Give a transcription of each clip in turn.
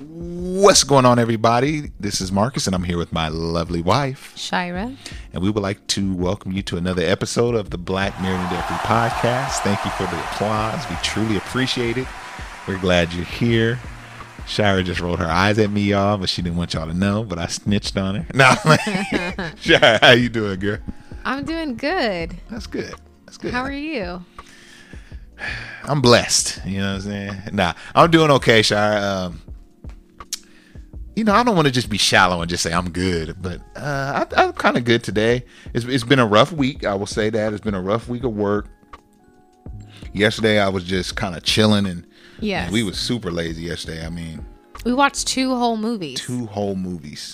What's going on, everybody? This is Marcus, and I'm here with my lovely wife, Shira. And we would like to welcome you to another episode of the Black Married and Debt-Free Podcast. Thank you for the applause. We truly appreciate it. We're glad you're here. Shira just rolled her eyes at me, y'all, but she didn't want y'all to know, but I snitched on her. No, Shira, how you doing, girl? I'm doing good. That's good. That's good. How are you? I'm blessed. You know what I'm saying? Nah, I'm doing okay, Shira. I don't want to just be shallow and just say I'm good, but I'm kind of good today. It's been a rough week. I will say that. It's been a rough week of work. Yesterday, I was just kind of chilling, and yes, we was super lazy yesterday. I mean, we watched 2 whole movies. 2 whole movies.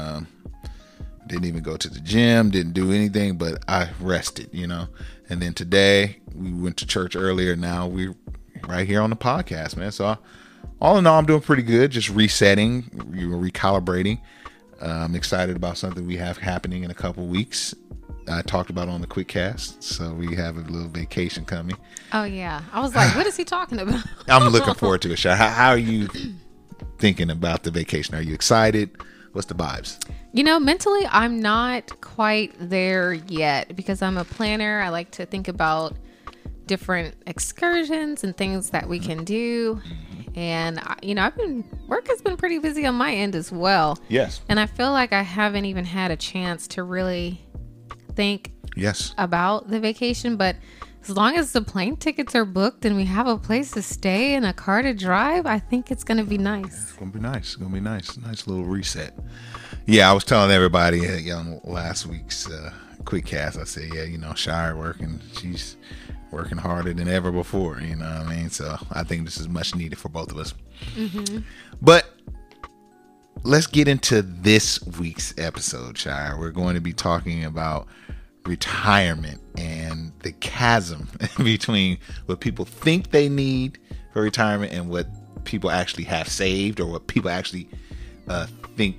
Didn't even go to the gym, didn't do anything, but I rested, And then today, we went to church earlier. Now we're right here on the podcast, man. So all in all, I'm doing pretty good. Just resetting, recalibrating. I'm excited about something we have happening in a couple weeks. I talked about on the quick cast. So we have a little vacation coming. Oh, yeah. I was like, what is he talking about? I'm looking forward to it, Shai. How are you thinking about the vacation? Are you excited? What's the vibes? Mentally, I'm not quite there yet because I'm a planner. I like to think about different excursions and things that we can do. And, work has been pretty busy on my end as well. Yes. And I feel like I haven't even had a chance to really think about the vacation. But as long as the plane tickets are booked and we have a place to stay and a car to drive, I think it's going to be nice. It's going to be nice. It's going to be nice. Nice little reset. Yeah, I was telling everybody on last week's quick cast, I said, Shire working. She's working harder than ever before. You know what I mean? So I think this is much needed for both of us. Mm-hmm. But let's get into this week's episode, Shire. We're going to be talking about retirement and the chasm between what people think they need for retirement and what people actually have saved, or what people actually think.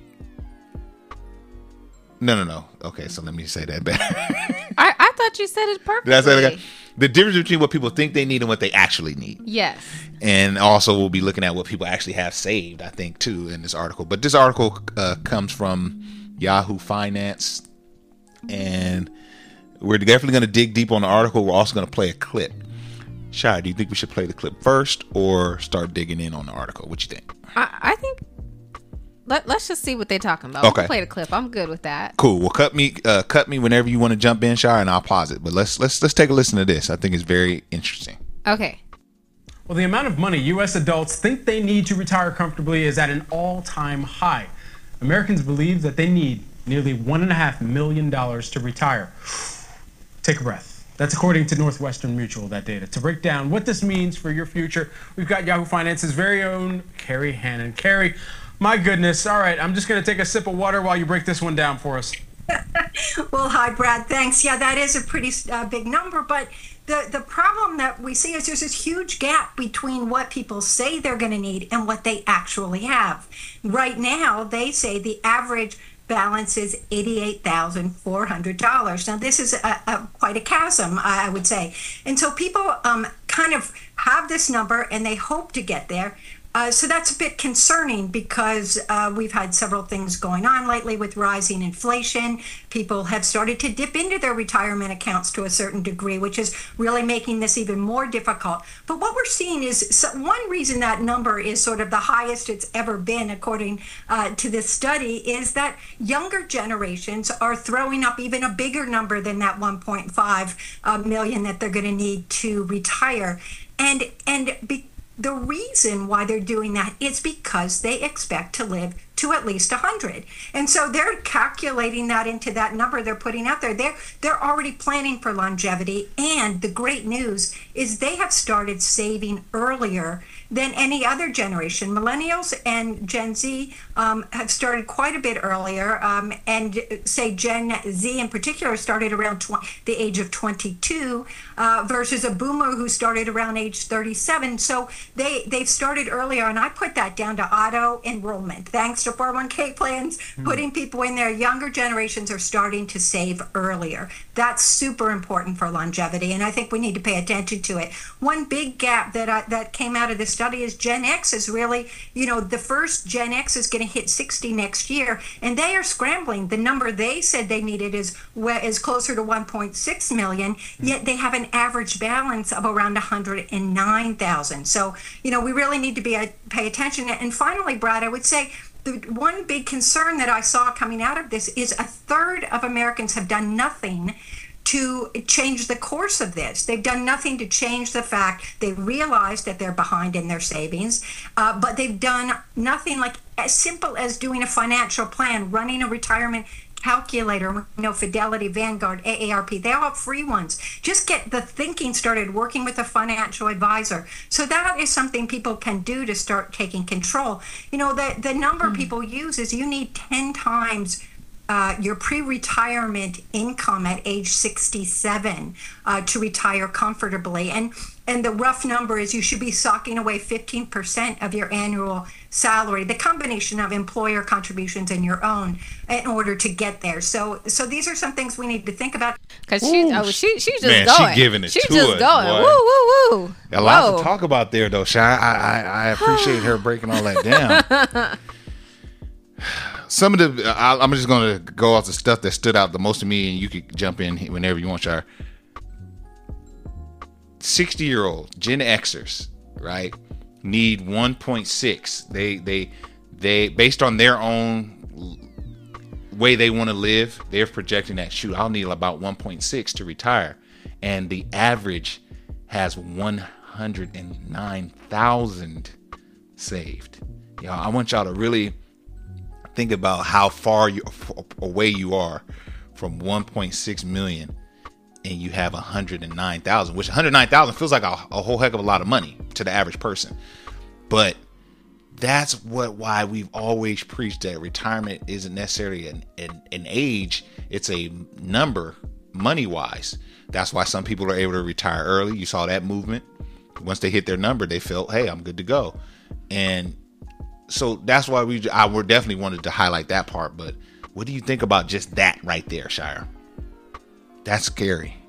No. Okay, so let me say that better. I thought you said it perfectly. Did I say that? Okay. The difference between what people think they need and what they actually need. Yes. And also we'll be looking at what people actually have saved, I think, too, in this article. But this article comes from Yahoo Finance, and we're definitely going to dig deep on the article. We're also going to play a clip. Shai, do you think we should play the clip first or start digging in on the article? What you think? I think let's just see what they're talking about. Okay. We'll play the clip. I'm good with that. Cool. Well, cut me whenever you want to jump in, Shai, and I'll pause it. But let's take a listen to this. I think it's very interesting. Okay. Well, the amount of money U.S. adults think they need to retire comfortably is at an all-time high. Americans believe that they need nearly $1.5 million to retire. Take a breath. That's according to Northwestern Mutual, that data. To break down what this means for your future, we've got Yahoo Finance's very own Carrie Hannon. Carrie, my goodness. All right, I'm just going to take a sip of water while you break this one down for us. Well, hi, Brad. Thanks. Yeah, that is a pretty big number, but the problem that we see is there's this huge gap between what people say they're going to need and what they actually have. Right now, they say the average balance is $88,400. Now, this is quite a chasm, I would say. And so people kind of have this number and they hope to get there. So that's a bit concerning because we've had several things going on lately with rising inflation. People have started to dip into their retirement accounts to a certain degree, which is really making this even more difficult. But what we're seeing is one reason that number is sort of the highest it's ever been, according to this study, is that younger generations are throwing up even a bigger number than that 1.5 million that they're going to need to retire. The reason why they're doing that is because they expect to live to at least 100. And so they're calculating that into that number they're putting out there. They're already planning for longevity. And the great news is they have started saving earlier than any other generation. Millennials and Gen Z have started quite a bit earlier. And say Gen Z in particular started around the age of 22 versus a boomer who started around age 37. So they've started earlier. And I put that down to auto enrollment. Thanks to 401k plans, putting people in there. Younger generations are starting to save earlier. That's super important for longevity. And I think we need to pay attention to it. One big gap that came out of this study is Gen X is really, the first Gen X is going to hit 60 next year, and they are scrambling. The number they said they needed is closer to 1.6 million, yet they have an average balance of around 109,000. So, we really need to pay attention. And finally, Brad, I would say the one big concern that I saw coming out of this is a third of Americans have done nothing to change the course of this. They've done nothing to change the fact they realize that they're behind in their savings, but they've done nothing like as simple as doing a financial plan, running a retirement calculator, Fidelity, Vanguard, AARP, they all have free ones. Just get the thinking started, working with a financial advisor. So that is something people can do to start taking control. The number people use is you need 10 times your pre-retirement income at age 67 to retire comfortably. And the rough number is you should be socking away 15% of your annual salary, the combination of employer contributions and your own, in order to get there. So these are some things we need to think about. Because she's just man, going. She's giving it she's to just us, going. boy. Woo, woo, woo. A lot to talk about there, though, Shy. I appreciate her breaking all that down. Some of the, I'm just going to go off the stuff that stood out the most to me, and you could jump in whenever you want, Shire. 60-year-old Gen Xers, right, need 1.6. They based on their own way they want to live, they're projecting that, I'll need about 1.6 to retire. And the average has 109,000 saved. I want y'all to really think about how far away you are from 1.6 million, and you have 109,000, which 109,000 feels like a whole heck of a lot of money to the average person. But that's why we've always preached that retirement isn't necessarily an age, it's a number money wise. That's why some people are able to retire early. You saw that movement. Once they hit their number, they felt, hey, I'm good to go. And so that's why we definitely wanted to highlight that part. But what do you think about just that right there, Shire? That's scary.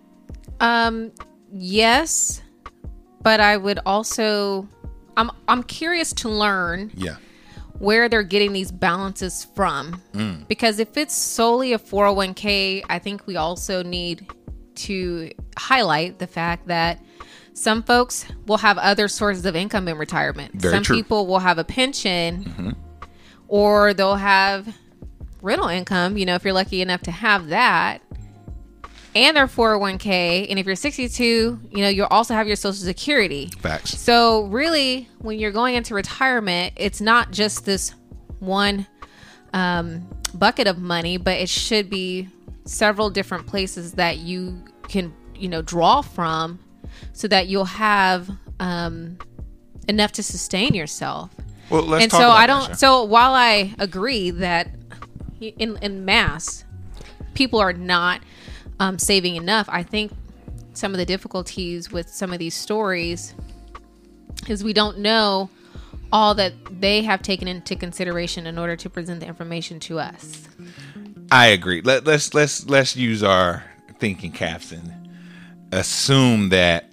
Yes, but I would also, I'm curious to learn where they're getting these balances from. Because if it's solely a 401k, I think we also need to highlight the fact that some folks will have other sources of income in retirement. Very Some true. people will have a pension, or they'll have rental income, if you're lucky enough to have that, and their 401k. And if you're 62, you'll also have your Social Security. Facts. So really, when you're going into retirement, it's not just this one bucket of money, but it should be several different places that you can, draw from, so that you'll have enough to sustain yourself. Well, let's and talk so about I that, don't. Shire. So while I agree that in mass, people are not saving enough, I think some of the difficulties with some of these stories is we don't know all that they have taken into consideration in order to present the information to us. I agree. Let's use our thinking caps and assume that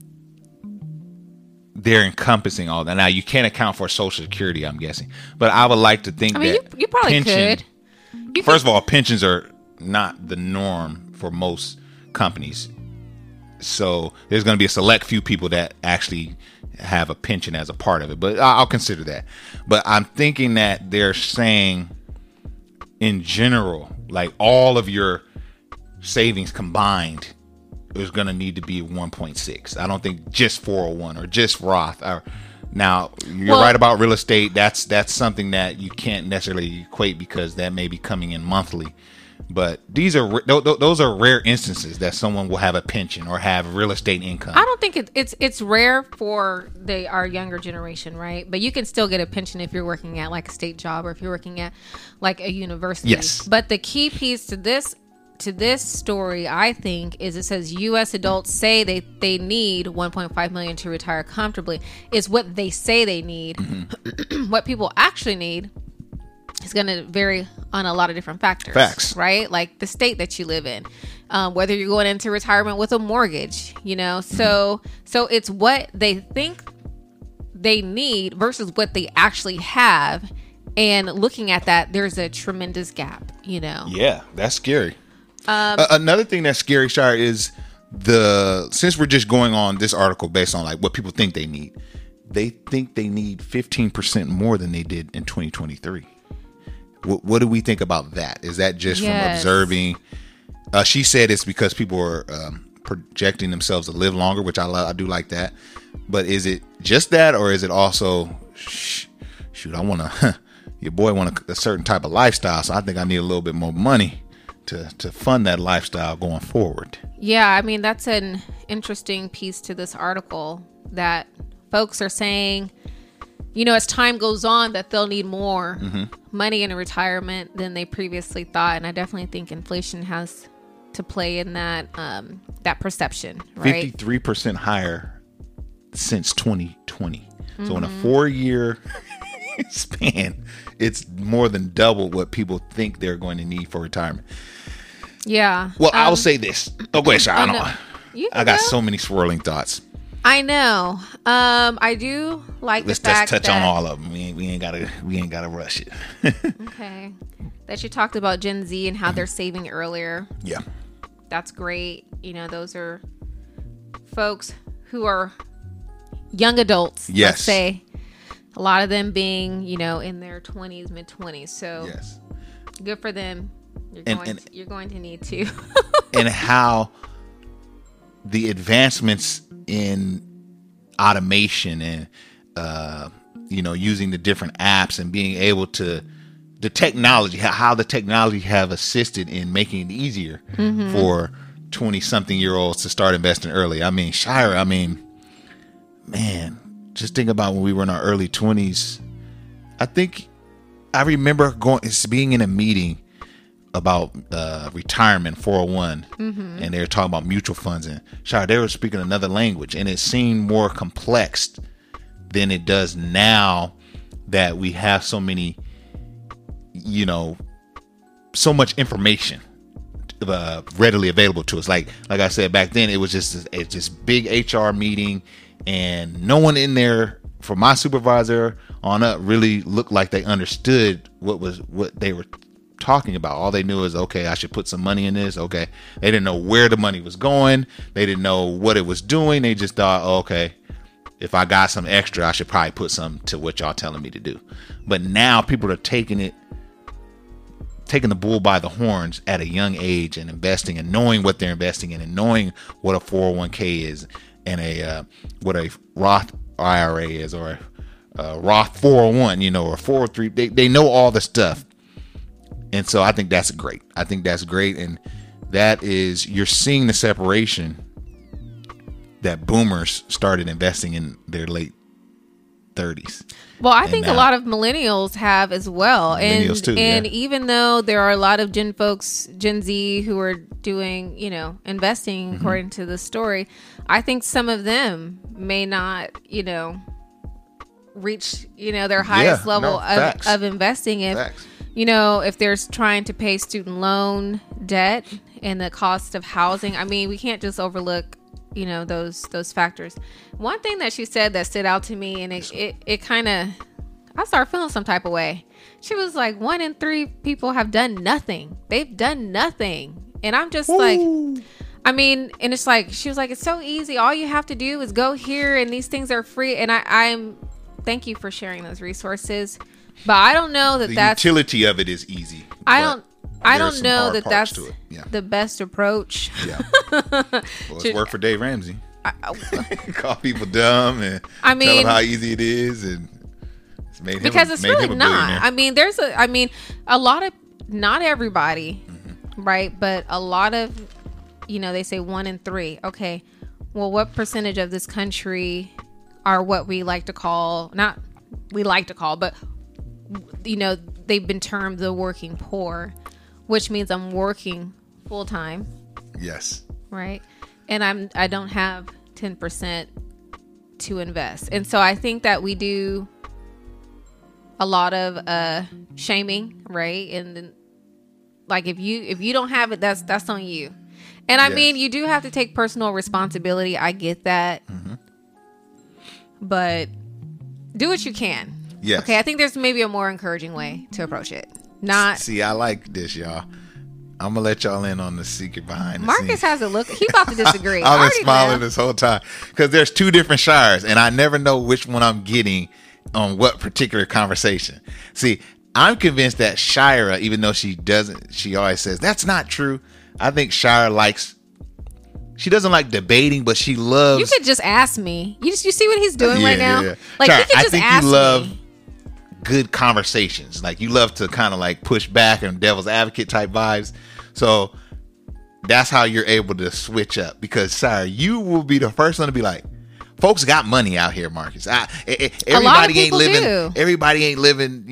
they're encompassing all that. Now, you can't account for Social Security, I'm guessing, but I would like to think that you probably could. First of all, pensions are not the norm for most companies, so there's going to be a select few people that actually have a pension as a part of it. But I'll consider that. But I'm thinking that they're saying, in general, like all of your savings combined is going to need to be 1.6. I don't think just 401 or just Roth. Now, you're right about real estate. That's something that you can't necessarily equate because that may be coming in monthly. But those are rare instances that someone will have a pension or have real estate income. I don't think it's rare for our younger generation, right? But you can still get a pension if you're working at like a state job or if you're working at like a university. Yes. But the key piece to this story, I think, is it says U.S. adults say they need 1.5 million to retire comfortably. Is what they say they need. What people actually need is going to vary on a lot of different factors. Facts. Right? Like the state that you live in, whether you're going into retirement with a mortgage, So it's what they think they need versus what they actually have. And looking at that, there's a tremendous gap, you know? Yeah, that's scary. Another thing that's scary, Shire, is since we're just going on this article based on like what people think they think they need 15% more than they did in 2023. What do we think about that? Is that just from observing? She said it's because people are projecting themselves to live longer, which I do like that. But is it just that, or is it also, shoot, I want to, your boy want a certain type of lifestyle, so I think I need a little bit more money to fund that lifestyle going forward. Yeah, I mean, that's an interesting piece to this article that folks are saying, you know, as time goes on, that they'll need more money in retirement than they previously thought. And I definitely think inflation has to play in that perception, right? 53% higher since 2020. So in a 4-year span, it's more than double what people think they're going to need for retirement. Yeah. Well, I'll say this. Oh, go ahead, Shire. I got go. so many swirling thoughts. I know. I do like Let's the fact touch that, on all of them. We ain't gotta rush it. Okay. That you talked about Gen Z and how they're saving earlier. Yeah. That's great. You know, those are folks who are young adults. Yes. Let's say. A lot of them being, you know, in their 20s, mid-20s. So yes, good for them. You're going to need to. And how the advancements in automation and using the different apps and being able to the technology have assisted in making it easier for 20-something-year-olds to start investing early. I mean, Shire, man, just think about when we were in our early 20s. I remember being in a meeting about retirement, 401, and they were talking about mutual funds, and Shire, they were speaking another language, and it seemed more complex than it does now that we have so many, so much information readily available to us. Like I said, back then it was just this big HR meeting, and no one in there, from my supervisor on up, really looked like they understood what they were talking about. All they knew is, okay, I should put some money in this. Okay, they didn't know where the money was going. They didn't know what it was doing. They just thought, okay, if I got some extra, I should probably put some to what y'all telling me to do. But now people are taking the bull by the horns at a young age and investing and knowing what they're investing in and knowing what a 401k is and what a Roth IRA is or a Roth 401, or 403. They know all the stuff. And so I think that's great. And that is, you're seeing the separation that boomers started investing in their late 30s. Well, I think a lot of millennials have as well. Millennials too, and yeah. Even though there are a lot of Gen Z who are doing, investing according to the story, I think some of them may not, reach, their highest level of investing if they're trying to pay student loan debt and the cost of housing. I mean, we can't just overlook, those factors. One thing that she said that stood out to me, and it kind of, I started feeling some type of way. She was like, 1 in 3 people have done nothing. They've done nothing. And I'm just like, and it's like, she was like, it's so easy. All you have to do is go here and these things are free. And I'm thank you for sharing those resources. But I don't know that that's... The utility of it is easy. I don't know that that's the best approach. Yeah. Well, it's worked for Dave Ramsey. Call people dumb and tell them how easy it is, and it's made him because it's really not. Billionaire. A lot of, not everybody, right? But a lot of, they say 1 in 3. Okay, well, what percentage of this country are what we like to call, but they've been termed the working poor, which means I'm working full time. Yes. Right. And I don't have 10% to invest. And so I think that we do a lot of shaming, right? And then, like, if you don't have it, that's on you. And I mean, you do have to take personal responsibility. I get that. But do what you can. Yes. Okay, I think there's maybe a more encouraging way to approach it. Not See, I like this, y'all. I'm gonna let y'all in on the secret behind the Marcus scenes. has a look. He about to disagree. I've I been already smiling know. this whole time because there's two different Shires, and I never know which one I'm getting on what particular conversation. See, I'm convinced that Shira, even though she always says that's not true. I think Shira she doesn't like debating, but she loves. You could just ask me. You see what he's doing right now? Yeah. Like Shira, you could I just think ask you love me. good conversations. Like you love to kind of like push back and devil's advocate type vibes. So that's how you're able to switch up because Shira, you will be the first one to be like, folks got money out here, Marcus. Everybody ain't people living. do. Everybody ain't living.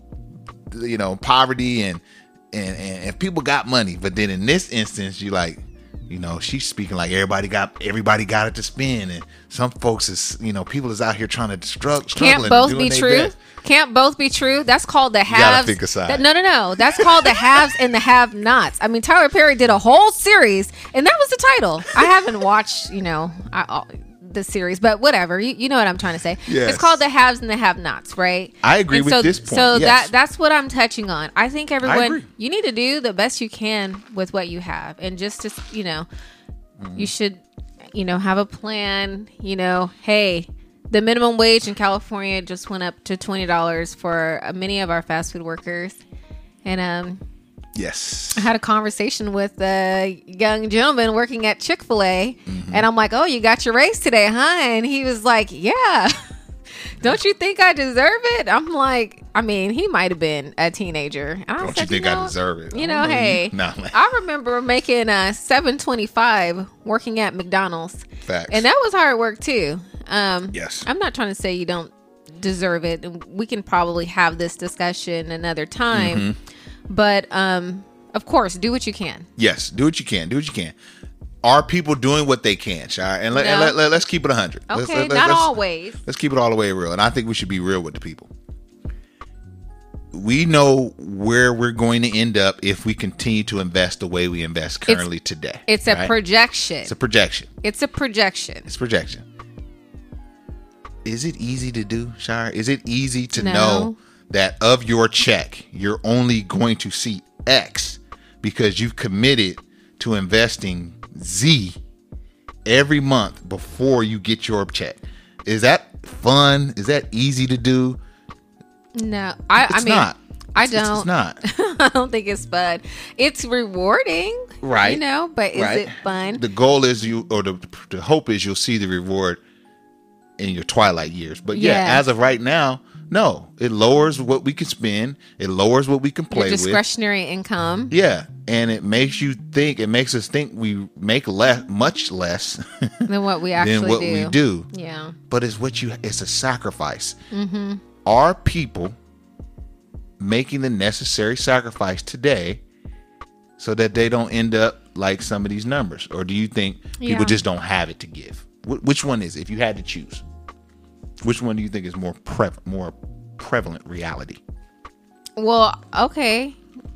Poverty and people got money. But then in this instance, you like, she's speaking like everybody got it to spend, and some folks is, people is out here trying to struggling. Can't both and doing be their true. best. Can't both be true. That's called the gotta haves. pick a side. No. That's called the haves and the have-nots. I mean, Tyler Perry did a whole series, and that was the title. I haven't watched, the series, but whatever. You know what I'm trying to say. Yes. It's called the haves and the have-nots, right? I agree And with so, this point. So yes. that's what I'm touching on. I think I everyone, agree. you need to do the best you can with what you have, and just to, you should, have a plan. Hey, the minimum wage in California just went up to $20 for many of our fast food workers, and Yes. I had a conversation with a young gentleman working at Chick-fil-A, and I'm like, "Oh, you got your raise today, huh?" And he was like, "Yeah." Don't you think I deserve it? I'm like, I mean, he might have been a teenager. And I Don't said, you think I deserve it? Hey, No, man. I remember making $7.25 working at McDonald's, Facts. and that was hard work too. Yes. I'm not trying to say you don't deserve it, and we can probably have this discussion another time. But of course, do what you can. Yes, do what you can. Do what you can. Are people doing what they can, Shire? And let's keep it 100. Okay, not always. Let's keep it all the way real. And I think we should be real with the people. We know where we're going to end up if we continue to invest the way we invest currently today. It's a projection. It's a projection. It's a projection. It's projection. Is it easy to do, Shire? Is it easy to No. know that of your check, you're only going to see X because you've committed to investing Z every month before you get your check? Is that fun? Is that easy to do? No, I mean, not. I don't. It's not. I don't think it's fun. It's rewarding, Right. But is Right. it fun? The goal is the hope is you'll see the reward in your twilight years. But yeah, Yeah. as of right now, no. It lowers what we can spend. It lowers what we can play Your with. discretionary income. Yeah, and it makes us think we make much less Than what we actually than what do. we do. Yeah. But it's a sacrifice. Are people making the necessary sacrifice today so that they don't end up like some of these numbers? Or do you think Yeah. people just don't have it to give? Which one is it, if you had to choose? Which one do you think is more prevalent reality? Well, okay.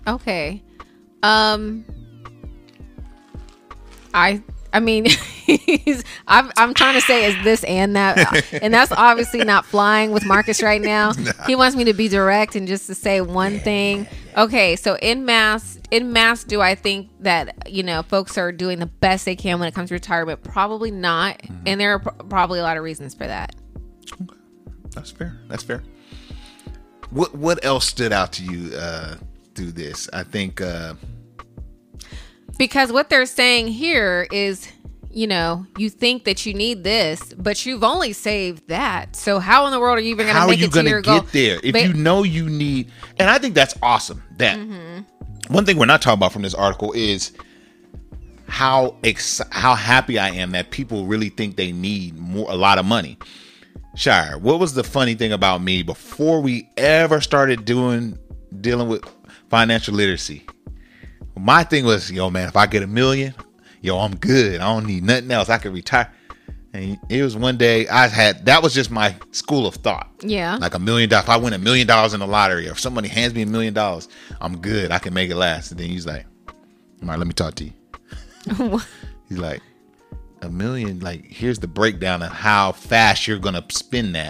I mean, I'm trying to say is this and that, and that's obviously not flying with Marcus right now. He wants me to be direct and just to say one thing. Okay, so in mass, do I think that folks are doing the best they can when it comes to retirement? Probably not, and there are probably a lot of reasons for that. That's fair. What else stood out to you through this? I think because what they're saying here is, you think that you need this, but you've only saved that. So how in the world are you even going to make it to your goal? How are you going to get there if you know you need? And I think that's awesome. That one thing we're not talking about from this article is how happy I am that people really think they need a lot of money. Shire, what was the funny thing about me before we ever started dealing with financial literacy? My thing was, man, if I get $1 million, I'm good. I don't need nothing else. I could retire. And it was one day that was just my school of thought. Yeah. Like $1 million. If I win $1 million in the lottery, or if somebody hands me $1 million, I'm good. I can make it last. And then he's like, all right, let me talk to you. He's like, $1 million, like, here's the breakdown of how fast you're going to spend that.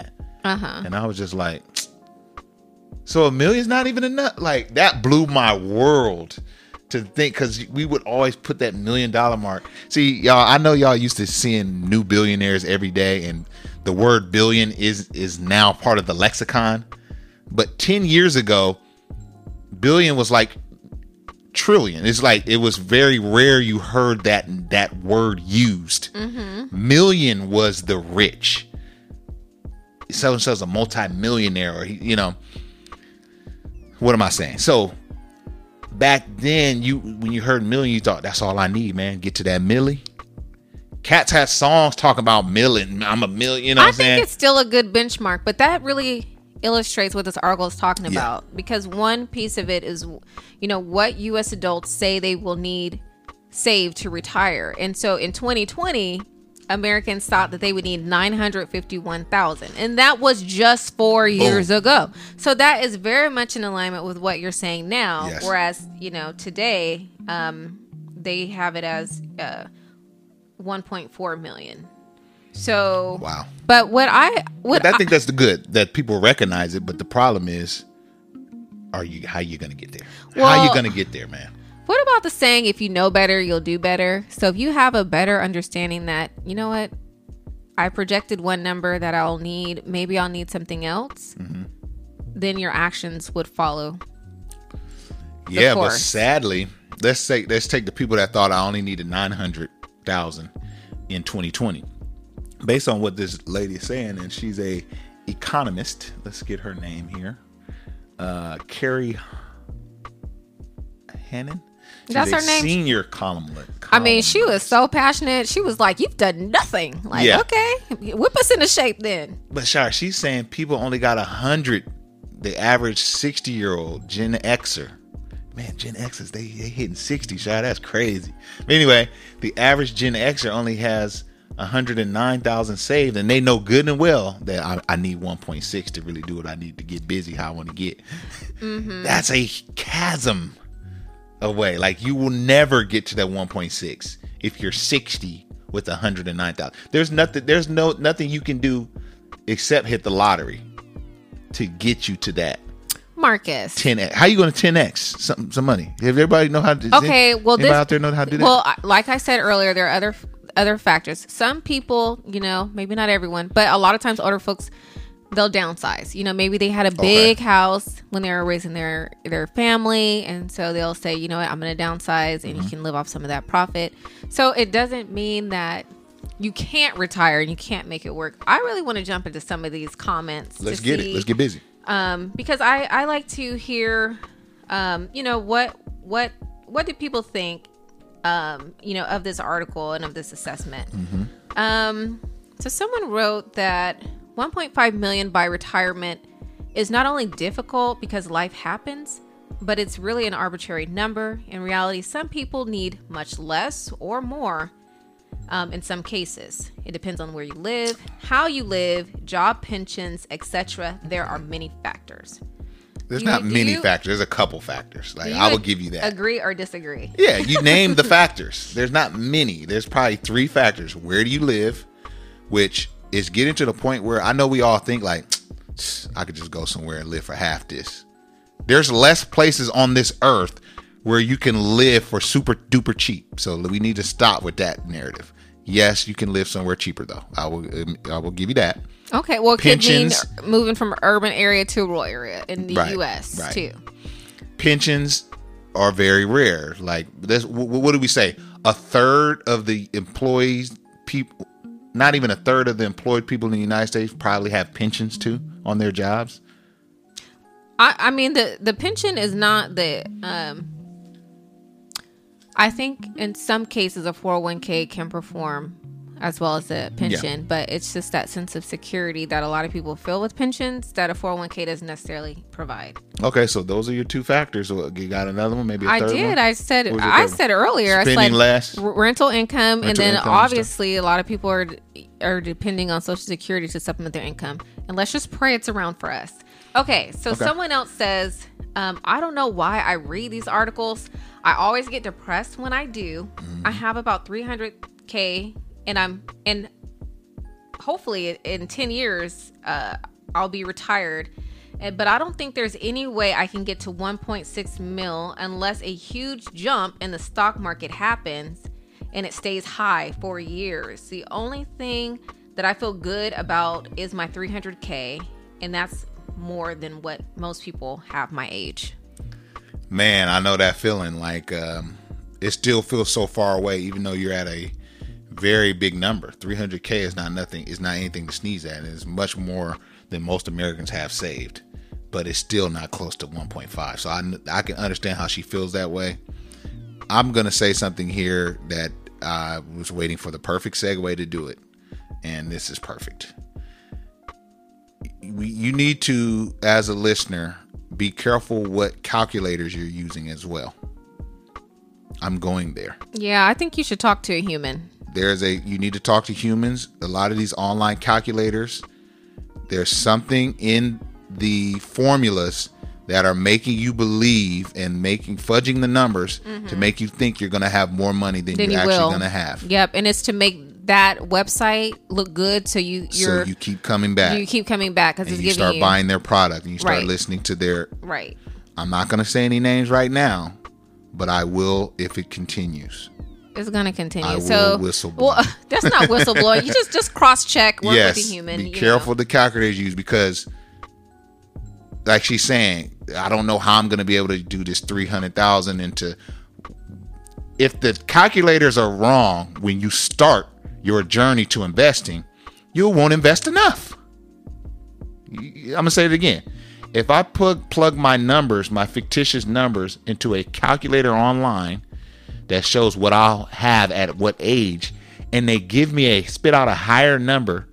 And I was just like, so $1 million's not even enough. Like, that blew my world to think, because we would always put that $1 million mark. See, y'all, I know y'all used to seeing new billionaires every day, and the word billion is now part of the lexicon. But 10 years ago, billion was like trillion. It's like, it was very rare you heard that word used. Million was the rich. So and so's a multi-millionaire, or what am I saying? So back then, when you heard million, you thought, that's all I need, man. Get to that milli. Cats had songs talking about million. I'm a million. You know what I'm saying? I think it's still a good benchmark, but that really illustrates what this article is talking about, because one piece of it is, what U.S. adults say they will need saved to retire. And so in 2020, Americans thought that they would need $951,000, and that was just 4 years ago. So that is very much in alignment with what you're saying now. Yes. Whereas, today, they have it as 1.4 million. So wow. But I think that's the good that people recognize it. But the problem is, how you going to get there? How are you going to get there, man? What about the saying, if you know better, you'll do better? So if you have a better understanding that, you know what, I projected one number that I'll need, maybe I'll need something else, then your actions would follow. Yeah, but sadly, let's take the people that thought I only needed 900,000 in 2020. Based on what this lady is saying, and she's a economist. Let's get her name here. Carrie Hannon. That's her name. Senior columnist. I mean, she was so passionate. She was like, "You've done nothing." Like, okay, whip us into shape then. But Shar, she's saying people only got 100. The average 60-year-old Gen Xer. Man, Gen Xers, they hitting 60, Shar. That's crazy. But anyway, the average Gen Xer only has 109,000 saved, and they know good and well that I need 1.6 to really do what I need to get busy how I want to get. That's a chasm away. Like, you will never get to that 1.6 if you're 60 with 109,000. There's nothing you can do except hit the lottery to get you to that. Marcus, 10x. How you going to 10x some money? If everybody know how to. Okay, well, anybody out there know how to do that? Well, like I said earlier, there are other factors. Some people, maybe not everyone, but a lot of times older folks, they'll downsize. Maybe they had a big house when they were raising their family, and so they'll say, you know what, I'm going to downsize, and you can live off some of that profit. So it doesn't mean that you can't retire and you can't make it work. I really want to jump into some of these comments. Let's get busy. Because I like to hear, what do people think, of this article and of this assessment. So someone wrote that 1.5 million by retirement is not only difficult because life happens, but it's really an arbitrary number. In reality, some people need much less or more. In some cases, it depends on where you live, how you live, job, pensions, etc. There are many factors. There's not many factors. There's a couple factors. Like, I will give you that. Agree or disagree? Yeah, you name the factors. There's not many. There's probably 3 factors. Where do you live? Which is getting to the point where I know we all think like, I could just go somewhere and live for half this. There's less places on this earth where you can live for super duper cheap. So we need to stop with that narrative. Yes, you can live somewhere cheaper though. I will give you that. Okay, well, it pensions, could mean moving from urban area to rural area in the U.S. too. Pensions are very rare. Like, what do we say? A third of the employees, people, not even a third of the employed people in the United States probably have pensions too on their jobs. I mean, the pension is not the. I think in some cases a 401k can perform as well as a pension, but it's just that sense of security that a lot of people feel with pensions that a 401k doesn't necessarily provide. Okay, so those are your 2 factors. So you got another one, maybe a third one? I said earlier, spending less, rental income, and then obviously a lot of people are depending on Social Security to supplement their income. And let's just pray it's around for us. Okay, so someone else says, I don't know why I read these articles. I always get depressed when I do. I have about 300K, and hopefully in 10 years, I'll be retired. But I don't think there's any way I can get to 1.6 mil unless a huge jump in the stock market happens and it stays high for years. The only thing that I feel good about is my 300K, and that's more than what most people have my age. Man, I know that feeling. Like, it still feels so far away, even though you're at a very big number. 300K is not nothing. It's not anything to sneeze at. It's much more than most Americans have saved, but it's still not close to 1.5. So I can understand how she feels that way. I'm going to say something here that I was waiting for the perfect segue to do it, and this is perfect. You need to, as a listener, be careful what calculators you're using as well. I'm going there. Yeah, I think you should talk to a human. You need to talk to humans. A lot of these online calculators, there's something in the formulas that are making you believe and fudging the numbers to make you think you're going to have more money than you're actually going to have. Yep, and it's to make that website look good, so you keep coming back. You keep coming back because you start buying their product and you start listening to their. Right. I'm not going to say any names right now, but I will if it continues. It's going to continue. I will whistleblow. Well, that's not whistleblowing. You just cross-check, work with the human. Be careful the calculators you use, because like she's saying, I don't know how I'm going to be able to do this 300,000 into. If the calculators are wrong when you start your journey to investing, you won't invest enough. I'm going to say it again. If I plug my numbers, my fictitious numbers, into a calculator online that shows what I'll have at what age, and they spit out a higher number,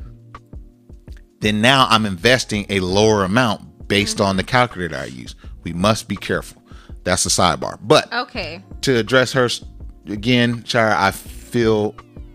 then now I'm investing a lower amount based on the calculator I use. We must be careful. That's a sidebar. But okay, to address her again, Shira, I feel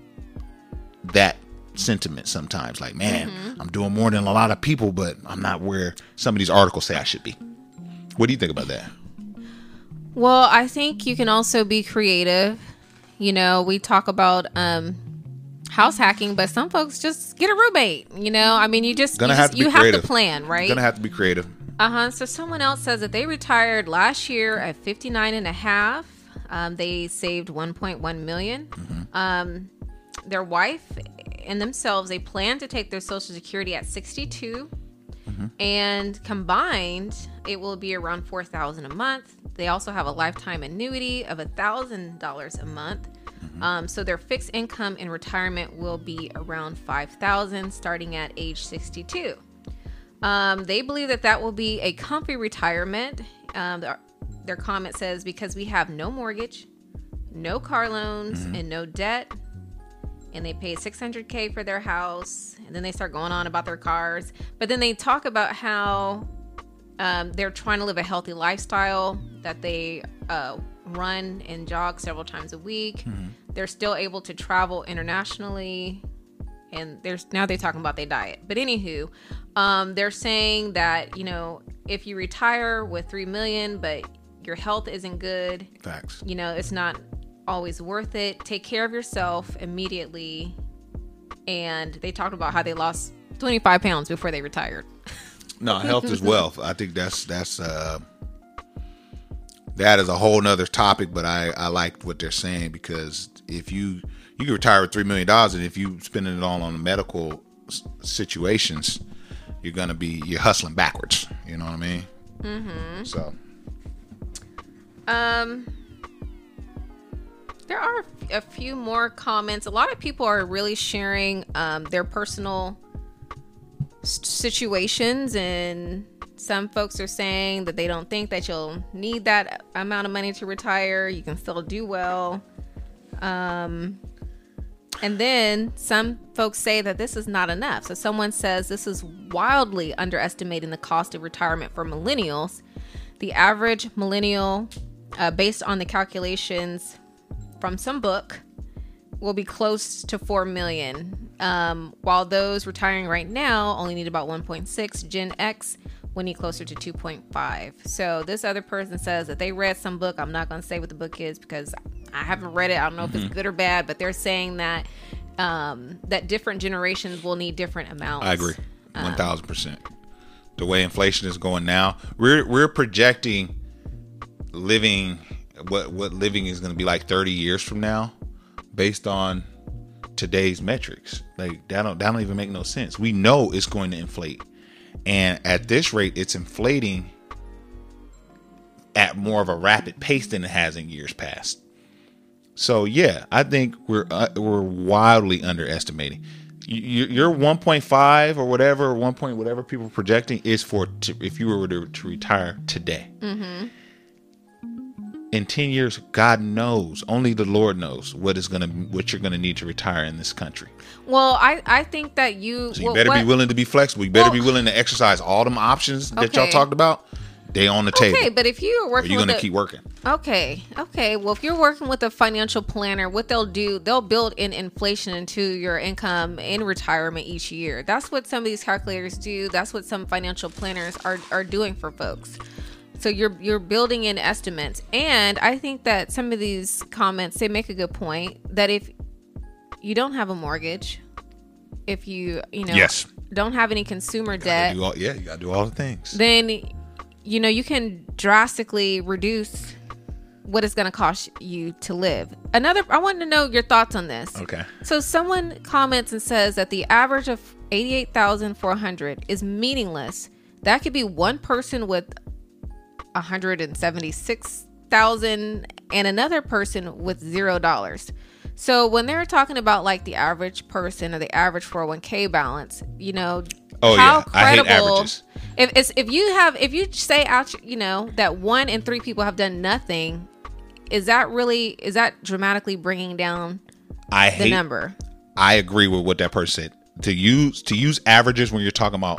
that sentiment sometimes. Like, man, I'm doing more than a lot of people, but I'm not where some of these articles say I should be. What do you think about that? Well, I think you can also be creative. You know, we talk about house hacking, but some folks just get a roommate. You know, I mean, you have to plan, right? You're gonna have to be creative. So someone else says that they retired last year at 59 and a half. They saved 1.1 million. Their wife and themselves, they plan to take their Social Security at 62, and combined, it will be around $4,000 a month. They also have a lifetime annuity of $1,000 a month. So their fixed income in retirement will be around $5,000 starting at age 62. They believe that will be a comfy retirement. Their comment says, because we have no mortgage, no car loans, and no debt. And they pay $600K for their house. And then they start going on about their cars. But then they talk about how they're trying to live a healthy lifestyle, that they run and jog several times a week. They're still able to travel internationally. And now they're talking about their diet. But anywho, they're saying that, you know, if you retire with $3 million, but your health isn't good, facts. You know, it's not always worth it. Take care of yourself immediately. And they talked about how they lost 25 pounds before they retired. No, health is wealth. I think that is a whole nother topic, but I like what they're saying, because if you can retire with $3 million, and if you spending it all on medical situations, you're hustling backwards. You know what I mean? So, there are a few more comments. A lot of people are really sharing their personal situations, and some folks are saying that they don't think that you'll need that amount of money to retire. You can still do well. And then some folks say that this is not enough. So someone says this is wildly underestimating the cost of retirement for millennials. The average millennial, based on the calculations from some book, will be close to $4 million. While those retiring right now only need about 1.6. Gen X will need closer to 2.5. So this other person says that they read some book. I'm not going to say what the book is because I haven't read it. I don't know if it's good or bad, but they're saying that that different generations will need different amounts. I agree. 1,000%. The way inflation is going now, we're projecting living what living is going to be like 30 years from now, based on today's metrics. Like that don't even make no sense. We know it's going to inflate, and at this rate, it's inflating at more of a rapid pace than it has in years past. So yeah, I think we're wildly underestimating. Your 1.5 or whatever, 1 point whatever people are projecting is for if you were to retire today. Mm-hmm. In 10 years, God knows, only the Lord knows what you're gonna need to retire in this country. Well, I think that you better be willing to be flexible. You better be willing to exercise all them options that y'all talked about. They on the table. Okay, but if you're working, you're gonna keep working. Okay. Well, if you're working with a financial planner, what they'll do, they'll build in inflation into your income in retirement each year. That's what some of these calculators do. That's what some financial planners are doing for folks. So you're building in estimates. And I think that some of these comments, they make a good point that if you don't have a mortgage, if you yes. don't have any consumer debt, you gotta do all the things. Then you can drastically reduce what it's going to cost you to live. I want to know your thoughts on this. Okay. So someone comments and says that the average of $88,400 is meaningless. That could be one person with $176,000 and another person with $0. So when they're talking about like the average person or the average 401k balance, how credible, I hate averages. If you say out, that 1 in 3 people have done nothing, is that dramatically bringing down the number? I agree with what that person said. To use averages when you're talking about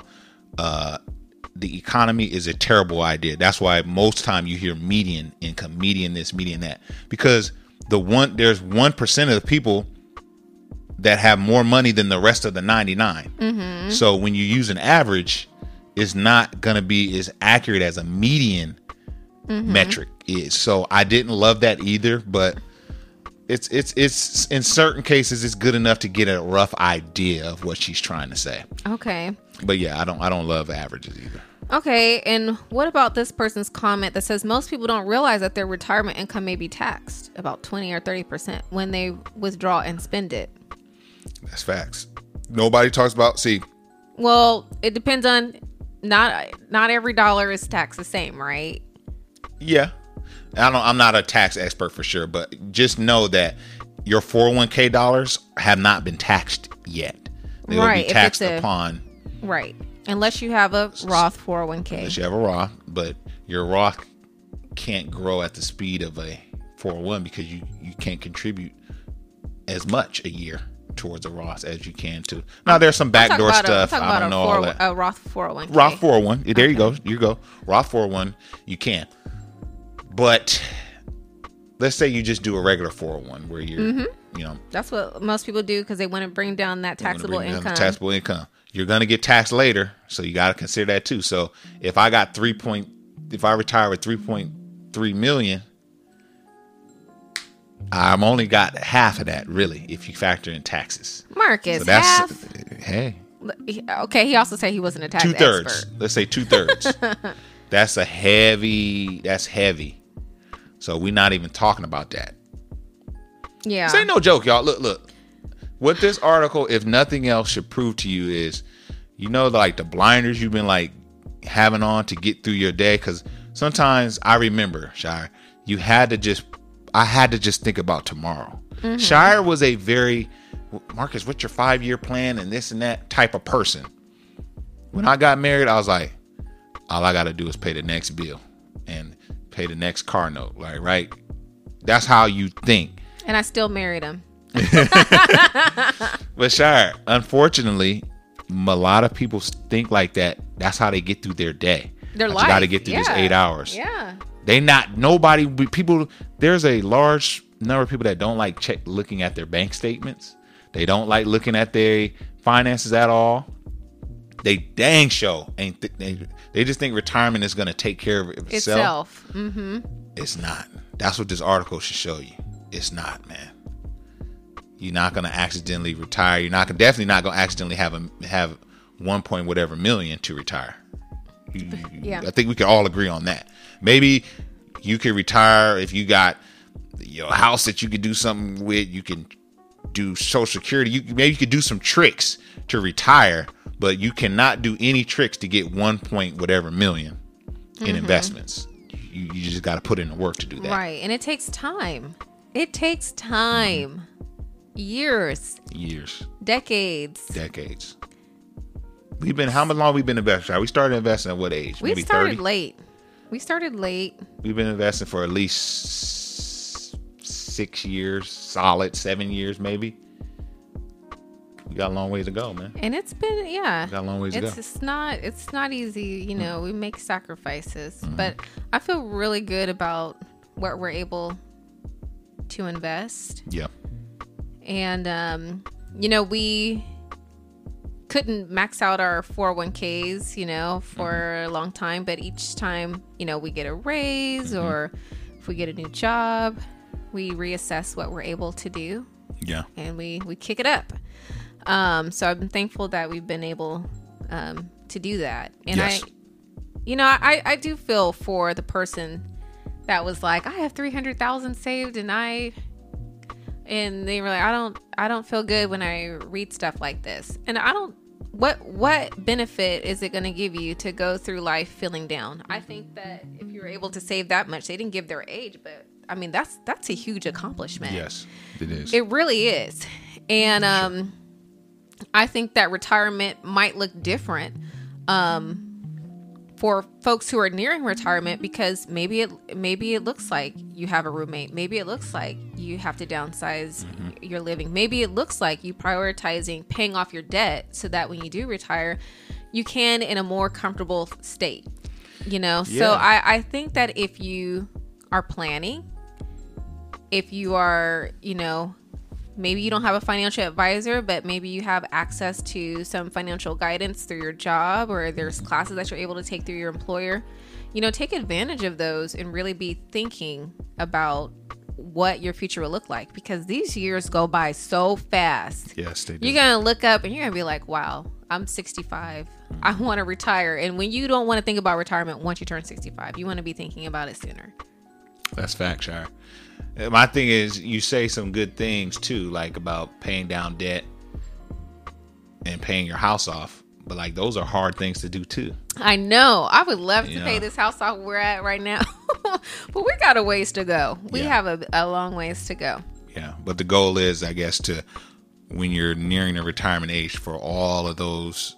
the economy is a terrible idea. That's why most time you hear median income, median this, median that, because there's 1% of the people that have more money than the rest of the 99. Mm-hmm. So when you use an average, it's not going to be as accurate as a median metric is. So I didn't love that either, but it's in certain cases it's good enough to get a rough idea of what she's trying to say. Okay. But yeah, I don't love averages either. Okay, and what about this person's comment that says most people don't realize that their retirement income may be taxed about 20 or 30% when they withdraw and spend it? That's facts. Nobody talks about, well, it depends on, not every dollar is taxed the same, right? Yeah. I'm not a tax expert for sure, but just know that your 401k dollars have not been taxed yet. They will be taxed upon. Right. Unless you have a Roth 401k. Unless you have a Roth, but your Roth can't grow at the speed of a 401 because you can't contribute as much a year towards a Roth as you can to. Now there's some backdoor stuff. I don't know all that. A Roth 401k. Roth 401. There you go. You go. Roth 401. You can. But let's say you just do a regular 401 where you're, That's what most people do because they want to bring down that taxable income. You're going to get taxed later, so you got to consider that too. So if I got if I retire with 3.3 million, I'm only got half of that really if you factor in taxes. Marcus, so half. Hey. Okay, he also said he wasn't a tax expert. 2/3. Let's say 2/3. That's heavy. So we're not even talking about that. Yeah. This ain't no joke, y'all. Look. What this article, if nothing else, should prove to you is, like the blinders you've been like having on to get through your day. Because sometimes I remember, Shire, I had to just think about tomorrow. Mm-hmm. Shire was a very, Marcus, what's your 5-year plan and this and that type of person. When I got married, I was like, all I got to do is pay the next bill and pay the next car note. Like, right? That's how you think. And I still married him. But Shire, unfortunately, a lot of people think like that. That's how they get through their day. Their life. You got to get through this 8 hours. Yeah. There's a large number of people that don't like looking at their bank statements. They don't like looking at their finances at all. They dang show ain't. They just think retirement is going to take care of itself. Mm-hmm. It's not. That's what this article should show you. It's not, man. You're not going to accidentally retire. You're definitely not going to accidentally have 1 point whatever million to retire. Yeah. I think we can all agree on that. Maybe you can retire if you got your house that you could do something with. You can do Social Security. Maybe you could do some tricks to retire, but you cannot do any tricks to get 1 point whatever million in investments. You just got to put in the work to do that. Right. And it takes time. It takes time. Years. Decades. How long have we been investing? We started investing at what age? We Maybe started 30? late. We've been investing for at least 6 years, solid 7 years, maybe. We got a long ways to go, man. And it's been, Got a long ways to go. It's not easy, we make sacrifices, but I feel really good about what we're able to invest. Yeah. And, we couldn't max out our 401ks, for a long time, but each time, we get a raise or if we get a new job, we reassess what we're able to do. Yeah. And we kick it up. So I'm thankful that we've been able to do that. And yes. I do feel for the person that was like, I have 300,000 saved and they were like, I don't feel good when I read stuff like this. And what benefit is it going to give you to go through life feeling down? I think that if you're able to save that much, they didn't give their age, but I mean, that's a huge accomplishment. Yes, it is. It really is. And, I think that retirement might look different, for folks who are nearing retirement, because maybe it looks like you have a roommate. Maybe it looks like you have to downsize your living. Maybe it looks like you prioritizing paying off your debt so that when you do retire, you can in a more comfortable state, Yeah. So I think that if you are planning, if you are, maybe you don't have a financial advisor, but maybe you have access to some financial guidance through your job, or there's classes that you're able to take through your employer, take advantage of those and really be thinking about what your future will look like, because these years go by so fast. Yes, they do. You're going to look up and you're going to be like, wow, I'm 65. I want to retire. And when you don't want to think about retirement once you turn 65, you want to be thinking about it sooner. That's fact, Shire. My thing is, you say some good things too, like about paying down debt and paying your house off. But like, those are hard things to do too. I know. I would love to pay this house off we're at right now, but we got a ways to go. We have a long ways to go. Yeah, but the goal is, I guess, when you're nearing the retirement age, for all of those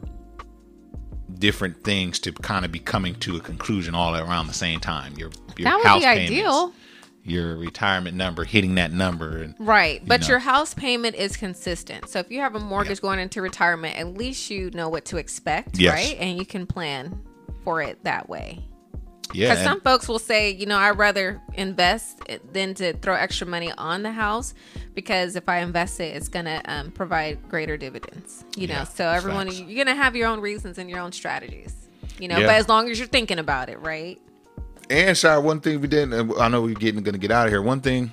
different things to kind of be coming to a conclusion all around the same time. Your that would house be ideal. Payments, your retirement number, hitting that number. And, right. But your house payment is consistent. So if you have a mortgage going into retirement, at least you know what to expect, right? And you can plan for it that way. Yeah. Because some folks will say, I'd rather invest than to throw extra money on the house, because if I invest it, it's going to provide greater dividends, So everyone, you're going to have your own reasons and your own strategies, but as long as you're thinking about it, right? And Shire, one thing we didn't, I know we're going to get out of here. One thing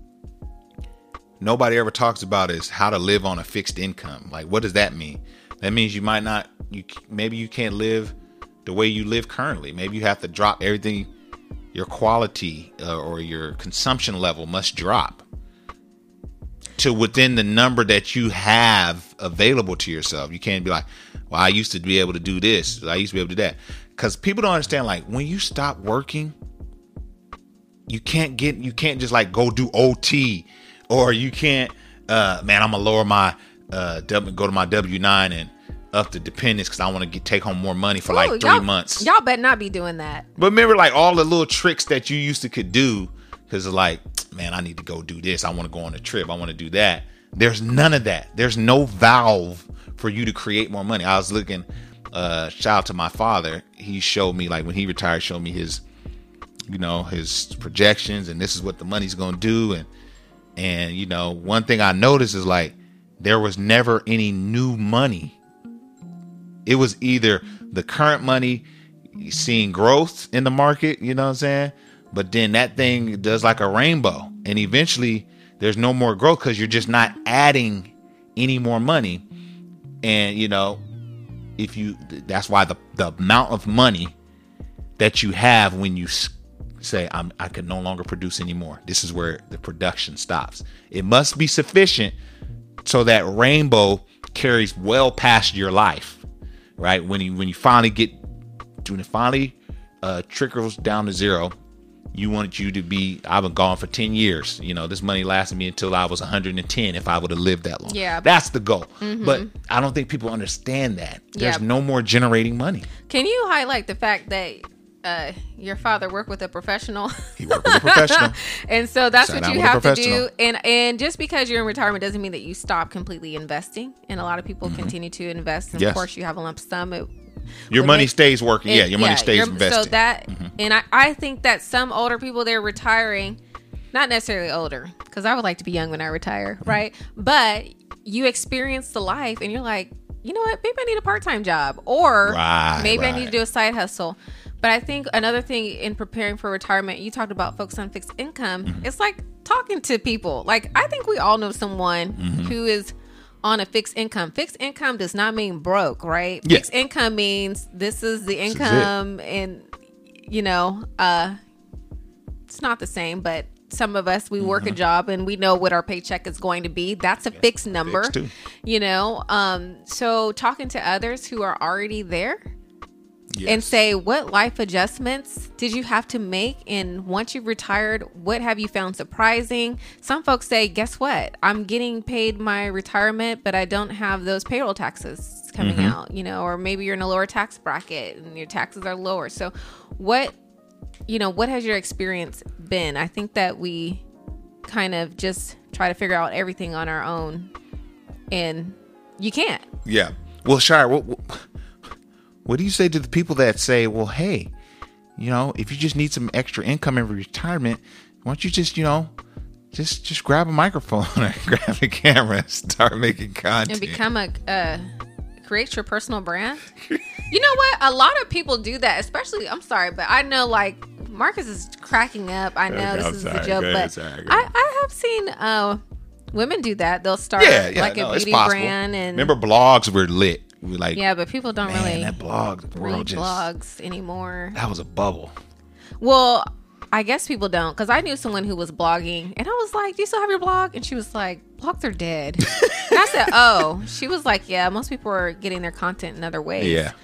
nobody ever talks about is how to live on a fixed income. Like, what does that mean? That means maybe you can't live the way you live currently. Maybe you have to drop everything. Your quality or your consumption level must drop to within the number that you have available to yourself. You can't be like, well, I used to be able to do this, I used to be able to do that. Because people don't understand, like, when you stop working, you can't just like go do OT, or you can't, I'm gonna lower my, go to my W-9 and up the dependents because I want to take home more money for 3 months. Y'all better not be doing that. But remember, like, all the little tricks that you used to could do, because it's like, man, I need to go do this. I want to go on a trip. I want to do that. There's none of that. There's no valve for you to create more money. I was looking, shout out to my father. He showed me, like, when he retired, showed me his projections, and this is what the money's going to do. And one thing I noticed is, like, there was never any new money. It was either the current money seeing growth in the market, you know what I'm saying? But then that thing does like a rainbow, and eventually there's no more growth because you're just not adding any more money. And, that's why the amount of money that you have when you say I can no longer produce anymore. This is where the production stops. It must be sufficient so that rainbow carries well past your life, right? When it finally trickles down to zero, you want you to be, I've been gone for 10 years. This money lasted me until I was 110 if I would have lived that long. Yeah. That's the goal. Mm-hmm. But I don't think people understand that. There's no more generating money. Can you highlight the fact that your father worked with a professional? He worked with a professional. And so that's what you have to do. And just because you're in retirement doesn't mean that you stop completely investing. And a lot of people continue to invest. And of course you have a lump sum. Your money stays working. Your money stays invested. So that, and I think that some older people, they're retiring, not necessarily older, because I would like to be young when I retire, right? But you experience the life and you're like, you know what, maybe I need a part-time job, or maybe I need to do a side hustle. But I think another thing in preparing for retirement, you talked about focus on fixed income. It's like talking to people. Like, I think we all know someone who is on a fixed income. Fixed income does not mean broke, right? Yeah. Fixed income means this is the income, and it's not the same, but some of us, we work a job and we know what our paycheck is going to be. That's a fixed number, fixed too. So talking to others who are already there, Yes. and say, what life adjustments did you have to make? And once you've retired, what have you found surprising? Some folks say, guess what? I'm getting paid my retirement, but I don't have those payroll taxes coming out, or maybe you're in a lower tax bracket and your taxes are lower. So what has your experience been? I think that we kind of just try to figure out everything on our own, and you can't. Yeah. Well, Shire, what do you say to the people that say, well, hey, if you just need some extra income in retirement, why don't you just grab a microphone or grab a camera and start making content and become create your personal brand? You know what? A lot of people do that, especially, I'm sorry, but I know, like, Marcus is cracking up. I know this is a joke, but I have seen women do that. They'll start a beauty brand. And remember, blogs were lit. But people don't really that blog, read blogs anymore. That was a bubble. Well, I guess people don't, because I knew someone who was blogging, and I was like, do you still have your blog? And she was like, blogs are dead. And I said, oh. She was like, yeah, most people are getting their content in other ways. Yeah.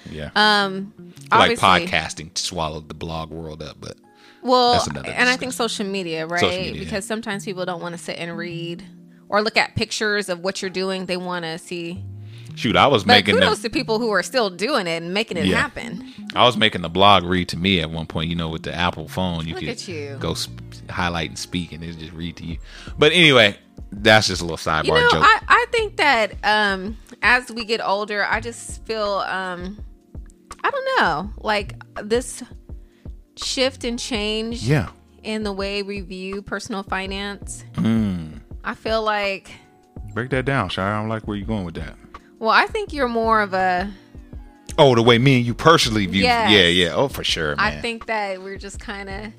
Like podcasting swallowed the blog world up, but that's another discussion. And I think social media, right? Because sometimes people don't want to sit and read or look at pictures of what you're doing. They want to see. Shoot, I was making kudos to people who are still doing it and making it happen. I was making the blog read to me at one point. With the Apple phone, you could go highlight and speak, and it just read to you. But anyway, that's just a little sidebar joke. I think that as we get older, I just feel I don't know, like this shift and change in the way we view personal finance. I feel like, break that down, Shire. I don't like where you're going with that. Well, I think you're more of a... Oh, the way me and you personally view... Yes. Yeah. Oh, for sure, man. I think that we're just kind of...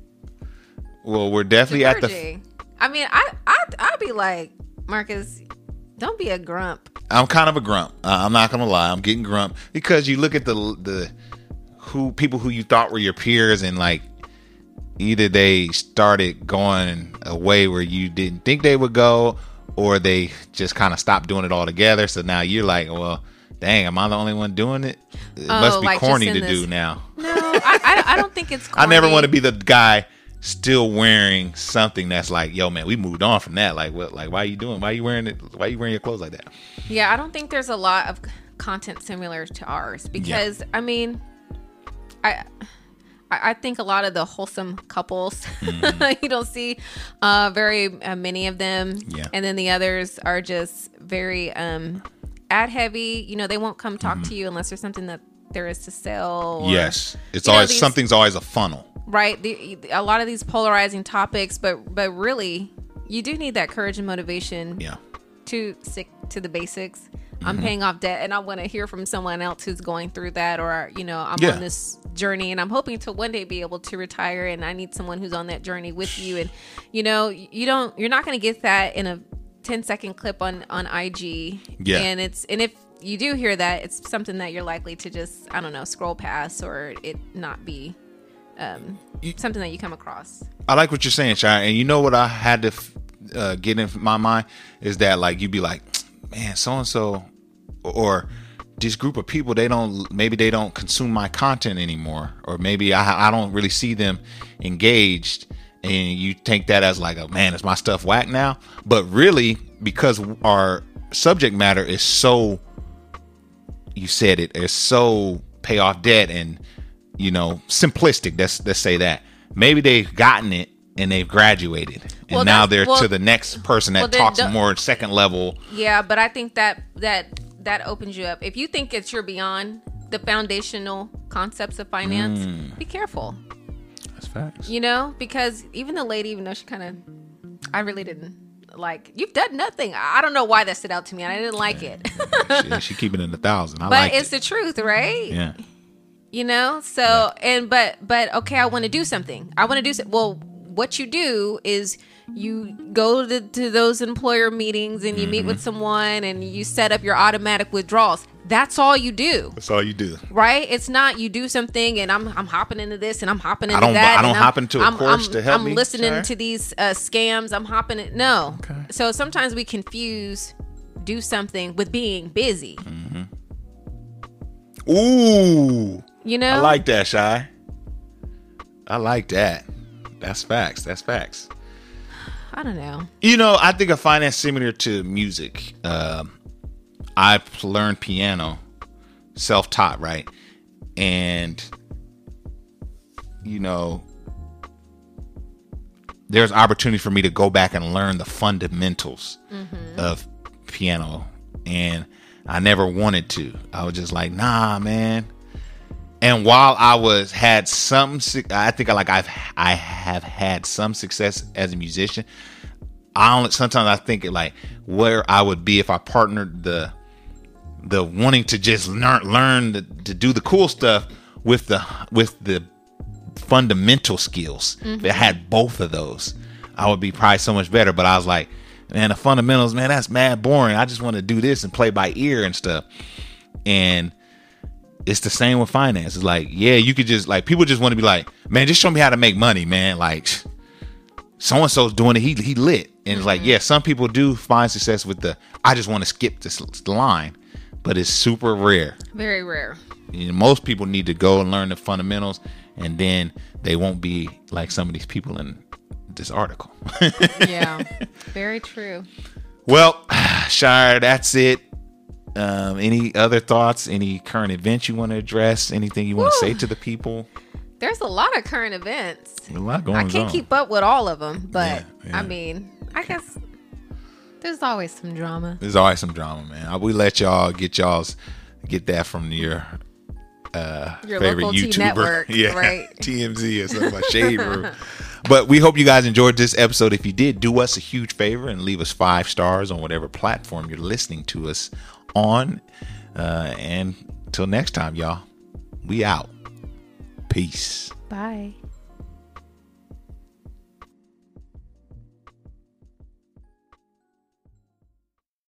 Well, we're definitely diverging. I mean, I'd be like, Marcus, don't be a grump. I'm kind of a grump. I'm not going to lie. I'm getting grump. Because you look at the people who you thought were your peers, and like, either they started going a way where you didn't think they would go, or they just kind of stopped doing it altogether. So now you're like, well, dang, am I the only one doing it? It must be like corny to do now. No, I don't think it's corny. I never want to be the guy still wearing something that's like, yo, man, we moved on from that. Like, what? Like, why are you doing? Why are you wearing it? Why are you wearing your clothes like that? Yeah, I don't think there's a lot of content similar to ours because, I mean, I think a lot of the wholesome couples, you don't see very many of them. Yeah. And then the others are just very ad heavy. They won't come talk to you unless there's something that there is to sell. Or, yes. It's always something's always a funnel. Right. A lot of these polarizing topics, but really, you do need that courage and motivation to stick to the basics. I'm paying off debt, and I want to hear from someone else who's going through that, or I'm on this journey, and I'm hoping to one day be able to retire, and I need someone who's on that journey with you. And you're not going to get that in a 10-second clip on IG. Yeah. And if you do hear that, it's something that you're likely to just, I don't know, scroll past, or it not be something that you come across. I like what you're saying, Shire. And you know what I had to get in my mind is that, like, you'd be like, man, so-and-so or this group of people, maybe they don't consume my content anymore, or maybe I don't really see them engaged, and you take that as like, man, is my stuff whack now? But really, because our subject matter is so, you said it, is so pay off debt and, you know, simplistic. Let's say that maybe they've gotten it and they've graduated, and now they're to the next person that talks more second level. Yeah, but I think that opens you up. If you think you're beyond the foundational concepts of finance, be careful. That's facts. You know, because even the lady, even though she kind of, I really didn't like, you've done nothing. I don't know why that stood out to me, and I didn't like it. she keep it in 1,000. But it's the truth, right? Yeah. You know, so, but okay, I want to do something. Well, what you do is you go to those employer meetings and you meet with someone and you set up your automatic withdrawals. That's all you do. That's all you do. Right? It's not you do something and I'm hopping into this and I'm hopping into that. I don't hop into a course to help me. I'm listening to these scams. I'm hopping in. No. Okay. So sometimes we confuse do something with being busy. Ooh. You know? I like that, Shy. I like that. That's facts. That's facts. I don't know. You know, I think of finance similar to music. I learned piano, self-taught, right? And, you know, there's opportunity for me to go back and learn the fundamentals of piano. And I never wanted to. I was just like, nah, man. And while I had some, I think I have had some success as a musician. Sometimes I think like where I would be if I partnered the wanting to just learn to do the cool stuff with the fundamental skills. If I had both of those, I would be probably so much better. But I was like, man, the fundamentals, man, that's mad boring. I just want to do this and play by ear and stuff. And it's the same with finance. It's like, yeah, you could just like, people just want to be like, man, just show me how to make money, man. Like, so-and-so's doing it. He lit. And it's like, yeah, some people do find success with I just want to skip this line, but it's super rare. Very rare. You know, most people need to go and learn the fundamentals, and then they won't be like some of these people in this article. Yeah, very true. Well, Shire, that's it. Any other thoughts? Any current events you want to address? Anything you want to say to the people? There's a lot of current events. A lot going on. I can't keep up with all of them, but yeah. I mean, I guess there's always some drama. There's always some drama, man. We let y'all get that from your favorite local YouTuber, network, yeah, right? TMZ or something like Shade Room. But we hope you guys enjoyed this episode. If you did, do us a huge favor and leave us 5 stars on whatever platform you're listening to us on. And until next time, y'all, we out. Peace. Bye.